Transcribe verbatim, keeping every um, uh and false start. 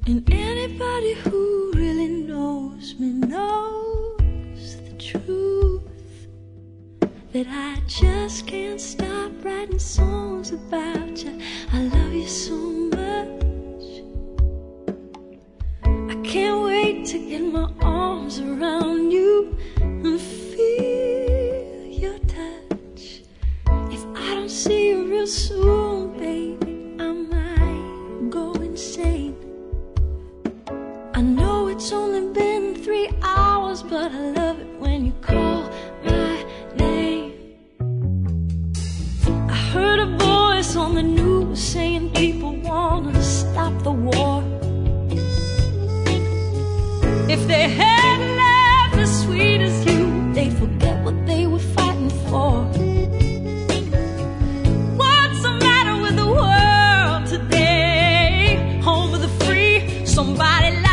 And anybody who really knows me knows the truth, that I just can't stop writing songs about you. I love you so much. I can't wait to get my arms around you and feel your touch. If I don't see you real soon, baby, I might go insane. I know it's only been three hours, but I love it when you call my name. I heard a voice on the news saying people want to stop the war. If they had love as sweet as you, they'd forget what they were fighting for. What's the matter with the world today? Home of the free, somebody like